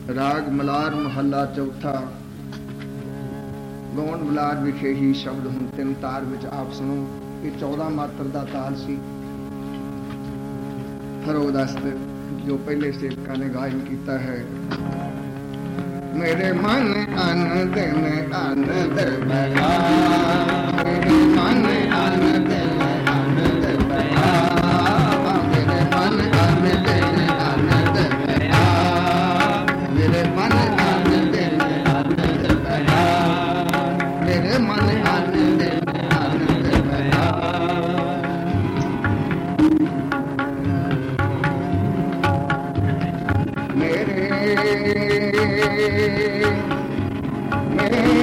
राग मलार महला चौथा गौण बलार विखे ही शब्द हुण तिन तार विच आप सुनो। ये 14 मात्र दा ताल सी। फरोदस्त जो पहले सेवका ने गायन किया है। मेरे मन अन दिन अन दरबया, मेरे मन अन दिन अन दरबया, मेरे मन अन दिन अन दरबया, मेरे मन अन दिन अन दरबया, मेरे मन अन दिन अन दरबया। मेरे